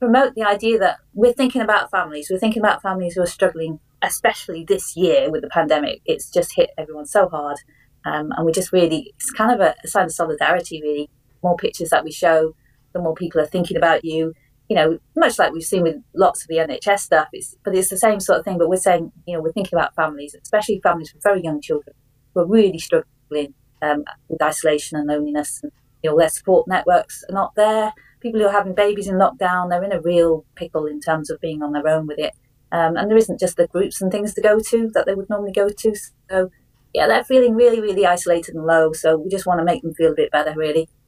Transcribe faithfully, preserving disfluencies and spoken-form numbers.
promote the idea that we're thinking about families. We're thinking about families who are struggling, especially this year with the pandemic. It's just hit everyone so hard. Um, and we just really, it's kind of a, a sign of solidarity, really. More pictures that we show, the more people are thinking about you. You know, much like we've seen with lots of the N H S stuff, it's, but it's the same sort of thing. But we're saying, you know, we're thinking about families, especially families with very young children who are really struggling um, with isolation and loneliness. And, you know, their support networks are not there. People who are having babies in lockdown, they're in a real pickle in terms of being on their own with it. Um, and there isn't just the groups and things to go to that they would normally go to. So, yeah, they're feeling really, really isolated and low. So we just want to make them feel a bit better, really.